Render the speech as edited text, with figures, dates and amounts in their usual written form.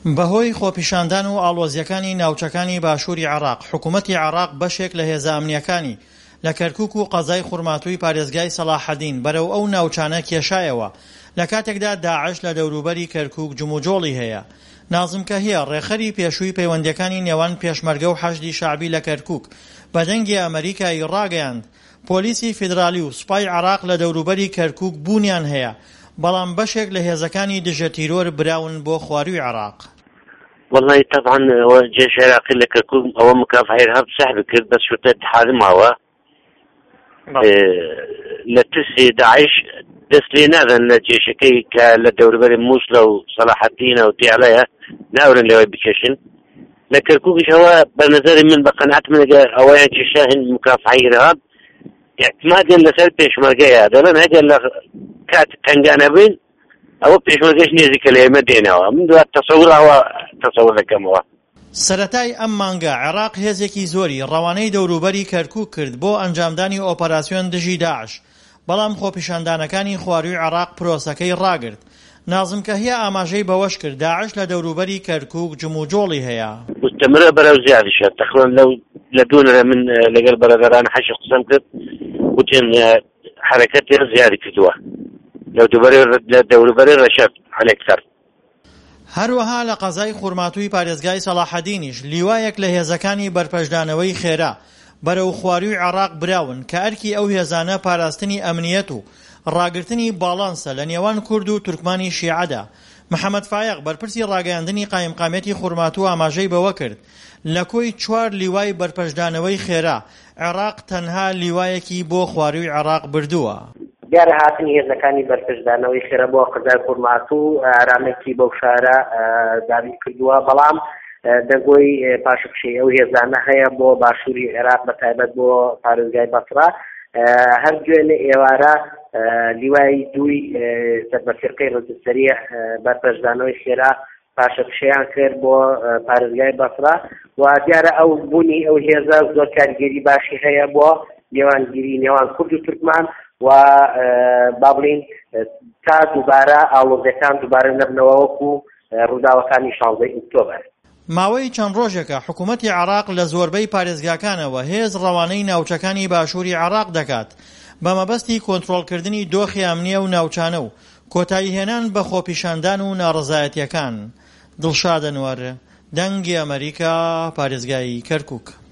بەهۆی خۆپیشاندان و ئاڵۆزیەکانی ناوچەکانی باشووری عێراق، حکوومەتی عێراق بەشێک لە هێزە ئەمنیەکانی لە کەرکووک و قەزای خوڕماتووی پارێزگای سەلاحەدین بەرەو ئەو ناوچانە کێشایەوە لە کاتێکدا داعش لە دەوروبەری کەرکووک جموجۆڵی هەیە. نازم کەهیە ڕێخەری پێشووی پەیوەندیەکانی نێوان پێشمەرگە و حەشدی شعبی لە کەرکووک بە دەنگی ئەمریکایی ڕاگەیاند پۆلیسی فیدرالی و سوپای عێراق لە دەوروبەری کەرکووک بوونیان هەیە، بەڵام بەشێک لە هێزەکانی دژە تیرۆر براون بۆ خواروی عێراق. والله طبعا جيش عراقي لكركوك هو مكافحة إرهاب سحب كرد بس شو تتحاد معه لتسي داعش دسلينا ذن الجيش كي كالدور بري موصلة وصلاح الدين وتي عليها ناورن لو بكشن لكركوك هو بنظري من بقناعات من أولا جيشاهن مكافحة إرهاب اعتمادا لسال بيشمرقية هذا لن هذا كات كان جانبين ئەوە پێشمەرگەش نێزیکە لە ئێمە دێنەوە من دوات تەسەوڕەوە تەسەوڕ دەکەمەوە. سەرەتای ئەم مانگە عێراق هێزێکی زۆری ڕەوانەی دەوروبەری کەرکووک کرد بۆ ئەنجامدانی ئۆپەراسیۆن دژی داعش، بەڵام خۆپیشاندانەکانی خواروی عێراق پرۆسەکەی ڕاگرت. نازم کەهیە ئاماژەی بەوەش کرد داعش لە دەوروبەری کەرکووک جموجۆڵی هەیە. مستمرە بەرەو زیادیشە تقریبا لە دوونەرە من لەگەڵ بەرەدەران حەشی قسەم کرد وتێن حرەکەتی زیادی کردووە لە دەوروبەری ڕەشەد هەلێکتەر. هەروەها لە قەزای خوڕماتووی پارێزگای سەلاحەدینیش لیوایەک لە هێزەکانی بەرپەشدانەوەی خێرا بەرەو خواروی عێراق براون کە ئەرکی ئەو هێزانە پاراستنی ئەمنیەت و ڕاگرتنی باڵانسە لە نێوان کورد و تورکمانی شیعەدا. محەممەد فایق بەرپرسی ڕاگەیاندنی قایمقامەتی خوڕماتوو ئاماژەی بەوە کرد لە کۆی 4 لیوای بەرپەشدانەوەی خێرا عێراق تەنها لیوایەکی بۆ خواروی عێراق بردووە. دیارە هاتنی هێزەکانی بەرپەشدانەوەی خێرا بۆ قەزای خوڕماتوو ئارامەکی بەو شارە دابین کردووە، بەڵام دەنگۆی پاشەکشەی ئەو هێزانە هەیە بۆ باشووری عێراق بەتایبەت بۆ پارێزگای بەسرا. هەر گوێ لە ئێوارە لیوای دووی سەربەفیرقەی ڕەزسەریع بەرپەشدانەوەی خێرا پاشەکشەیان کرد بۆ پارێزگای بەسرا و دیارە ئەو بوونی ئەو هێزە زۆر کاریگەری باشی هەیە بۆ نێوانگیری نێوان کورد و تورکمان و با بڵین تا دووبارە ئاڵۆزیەکان دووبارە نەبنەوە وەکو ڕووداوەکانی 16 ئۆکتۆبەر. ماوەی چەند ڕۆژێکە حکوومەتی عێراق لە زۆربەی پارێزگاکانەوە هێز ڕەوانەی ناوچەکانی باشووری عێراق دەکات بە مەبەستی کۆنتڕۆڵکردنی دۆخی ئەمنیە و ناوچانە و کۆتایی هێنان بە خۆپیشاندان و ناڕەزایەتیەکان. دڵشاد ئەنوەر، دەنگی ئەمریکا، پارێزگای کەرکووک.